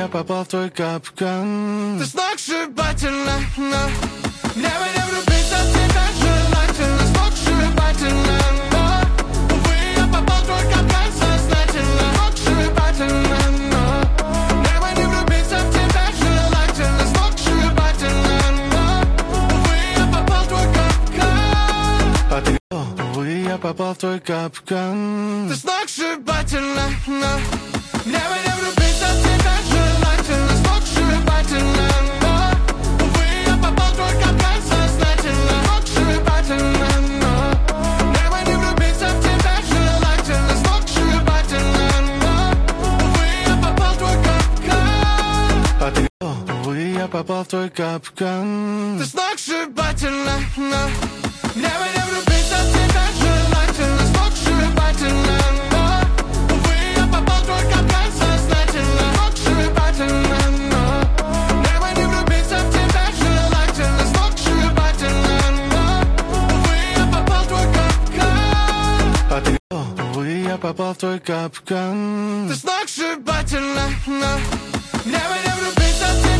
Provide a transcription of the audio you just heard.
heb haar bal door kapkan. Det snakkes bare til na. Never never be something that you like to smoke shit bare til na. We up about to get gas snatch and smoke shit bare til na. Never never be something that you like to smoke shit bare til na. We up about to get gas. We up about to kapkan. Det snakkes bare til na. Never never be something that you like to smoke shit bare til na. We up about to get gas snatch and smoke shit bare til na. Never never be something that you like to smoke shit bare til na. We up about to get gas. We up about to kapkan. Det snakkes bare til na. Never never be something that you like to smoke shit bare til na. We up about to get gas snatch and smoke shit bare til na. Never never be something that you like to smoke shit bare til na. We up about to get gas. We up about to kapkan. Det snakkes bare til na. Never never be something